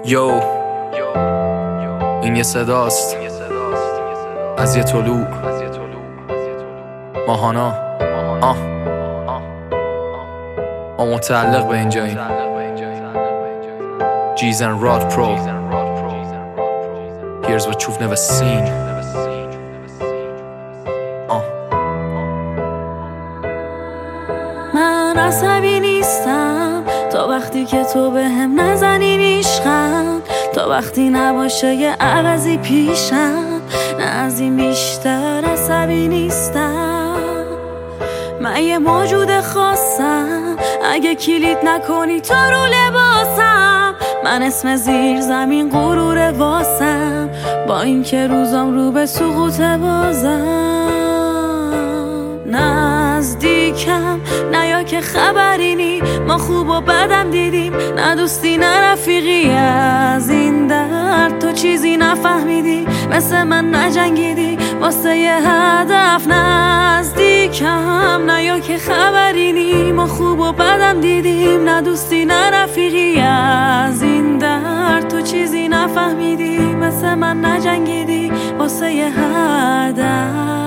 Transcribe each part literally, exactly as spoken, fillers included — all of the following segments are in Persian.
یو این یه صداست از یه طلوع ماهانا آه ما متعلق به اینجاییم G's and Rod Pro Here's what you've never seen آه من عصبی نیستم تا وقتی که تو به هم نزنی نیشخم، تا وقتی نباشه یه عوضی پیشم، نه از این بیشتر عصبی نیستم. من یه موجود خاصم، اگه کلید نکنی تو رو لباسم. من اسم زیر زمین غرور واسم، با این که روزم رو به سقوط بازم. نزدیکم نیا که خبری نی، ما خوب و بدم دیدیم، نه دوستی نه رفیقی. از این درد تو چیزی نفهمیدی، مثل من نجنگیدی واسه یه هدف. نزدیکم نیا که خبری نی، ما خوب و بدم دیدیم، نه دوستی نه رفیقی. از این درد تو چیزی نفهمیدی، مثل من نجنگیدی واسه یه هدف.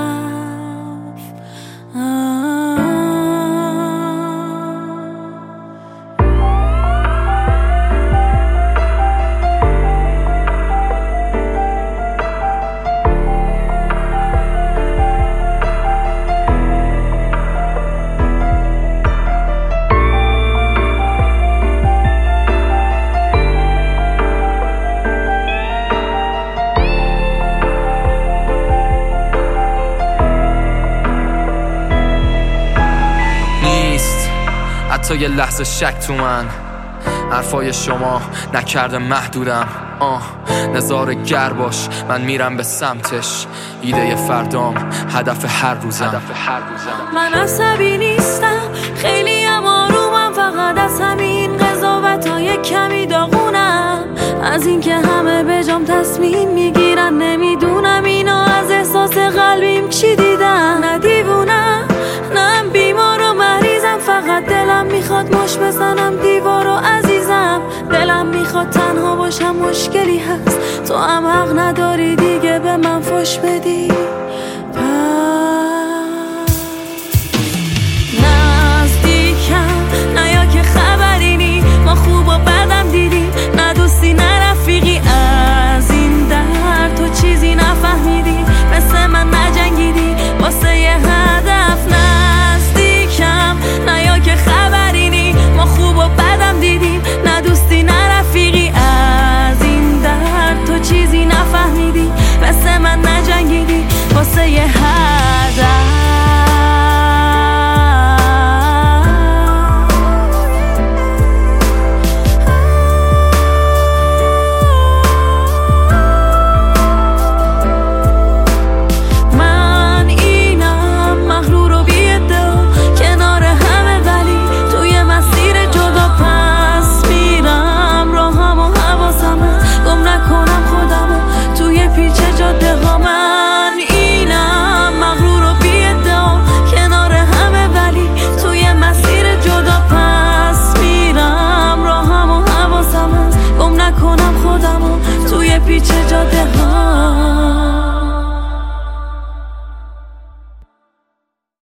حتی یه لحظه شک تو من، حرفای شما نکرده محدودم. آه نظاره گر باش، من میرم به سمتش. ایده فردام هدف هر روزم. من عصبی نیستم، خیلی هم آرومم، فقط از همین قضاوتای کمی داغونم. از این که همه به جام تصمیم میگیرن، نمیدونم اینا از احساس قلبیم چی دیدن. نه دیوونم نه بیمار و مریضم، فقط دلم میخواد مش بزنم دیوارو عزیزم. دلم میخواد تنها باشم، مشکلی هست تو هم حق نداری دیگه به من فش بدی.